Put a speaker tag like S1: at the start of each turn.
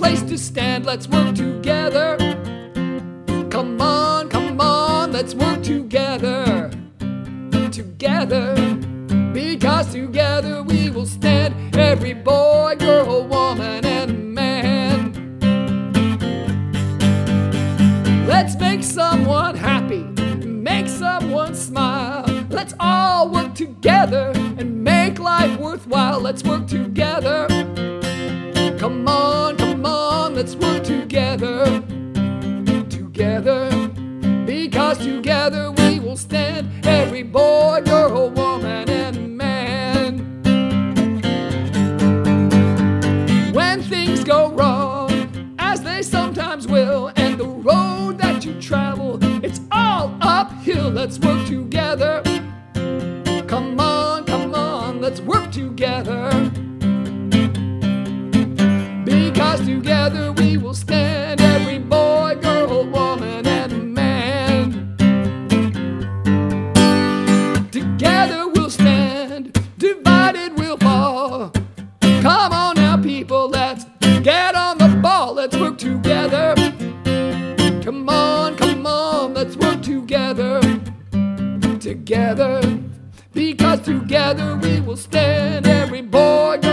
S1: place to stand. Let's work together. Come on, let's work together. Together, because together we will stand. Every boy, girl, woman, and man. Let's make someone happy, make someone smile. Let's all work together and make life worthwhile. Let's work together. Come on, let's work together. Together, because together we will stand. Every boy, girl, woman, and man. When things go wrong, as they sometimes will, and the road that you travel, it's all uphill. Let's work together. Come on, let's work together. Because together we will stand. Every boy, girl, woman, and man. Together we'll stand, divided we'll fall. Come on now, people, let's get on the ball. Let's work together. Come on, let's work together. Together, because together we will stand. Every boy,